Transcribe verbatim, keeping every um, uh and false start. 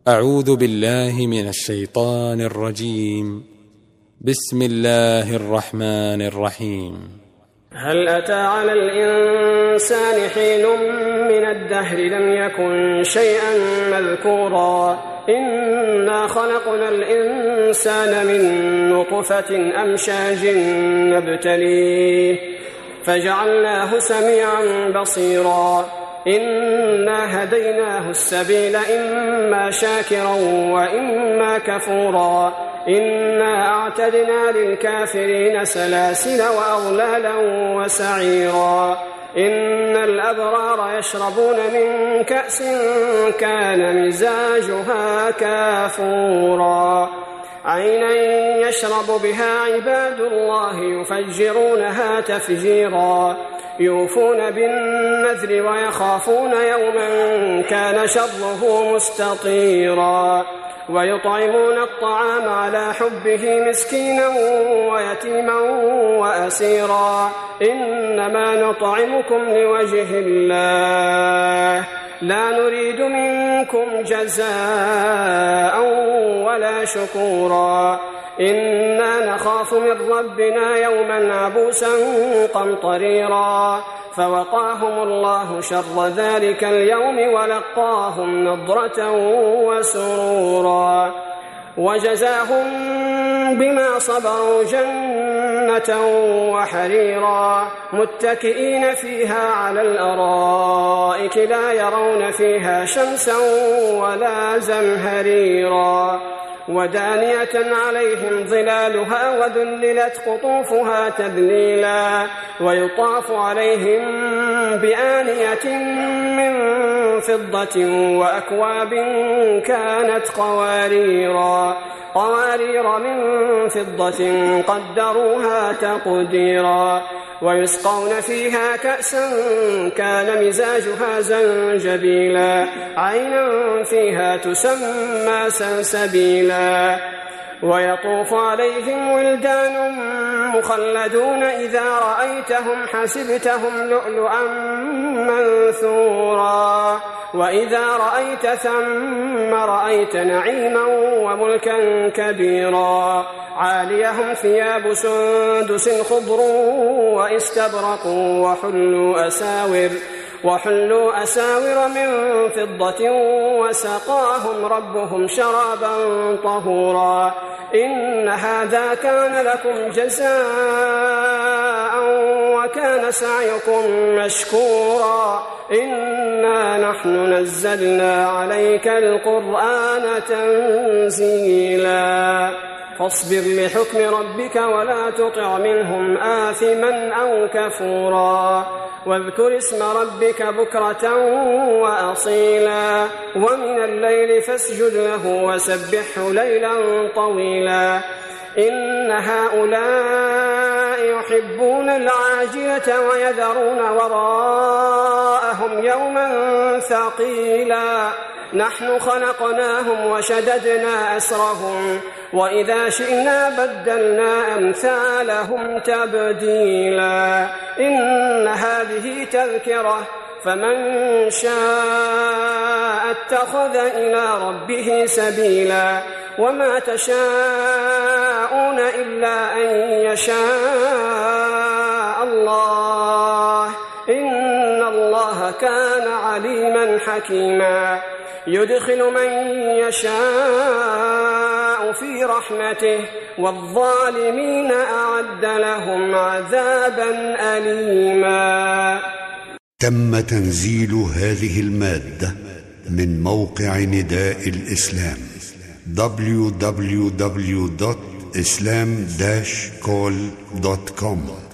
أعوذ بالله من الشيطان الرجيم. بسم الله الرحمن الرحيم. هل أتى على الإنسان حين من الدهر لم يكن شيئا مذكورا إنا خلقنا الإنسان من نطفة أمشاج نبتليه فجعلناه سميعا بصيرا إنا هديناه السبيل إما شاكرا وإما كفورا إنا أعتدنا للكافرين سلاسل وأغلالا وسعيرا إن الأبرار يشربون من كأس كان مزاجها كافورا عينا يشرب بها عباد الله يفجرونها تفجيرا يوفون بالنذر ويخافون يوما كان شره مستطيرا ويطعمون الطعام على حبه مسكينا ويتيما وأسيرا إنما نطعمكم لوجه الله لا نريد منكم جزاء ولا شكورا إنا نخاف من ربنا يوما عبوسا قمطريرا فوقاهم الله شر ذلك اليوم ولقاهم نضرة وسرورا وجزاهم بما صبروا جنة وحريرا متكئين فيها على الأرائك لا يرون فيها شمسا ولا زمهريرا ودانية عليهم ظلالها وذللت قطوفها تذليلا ويطاف عليهم بآنية من فضة وأكواب كانت قواريرا قوارير من فضة قدروها تقديرا ويسقون فيها كأسا كان مزاجها زنجبيلا عينا فيها تسمى سلسبيلا ويطوف عليهم ولدان مخلدون إذا رأيتهم حسبتهم لؤلؤا منثورا وإذا رأيت ثم رأيت نعيما وملكا كبيرا عاليهم ثياب سندس خضر واستبرق وحلوا أساور وحلوا أساور من فضة وسقاهم ربهم شرابا طهورا إن هذا كان لكم جزاء وكان سعيكم مشكورا إنا نحن نزلنا عليك القرآن تنزيلا فاصبر لحكم ربك ولا تطع منهم آثما أو كفورا واذكر اسم ربك بكرة وأصيلا ومن الليل فاسجد له وسبحه ليلا طويلا إن هؤلاء يحبون العاجلة ويذرون وراءهم يوما ثقيلا نحن خلقناهم وشددنا أسرهم وإذا شئنا بدلنا أمثالهم تبديلا إن هذه تذكرة فمن شاء اتخذ إلى ربه سبيلا وما تشاءون إلا أن يشاء الله إن الله كان عليما حكيما يدخل من يشاء في رحمته والظالمين أعد لهم عذابا أليما. تم تنزيل هذه المادة من موقع نداء الإسلام دبليو دبليو دبليو دوت إسلام داش كول دوت كوم.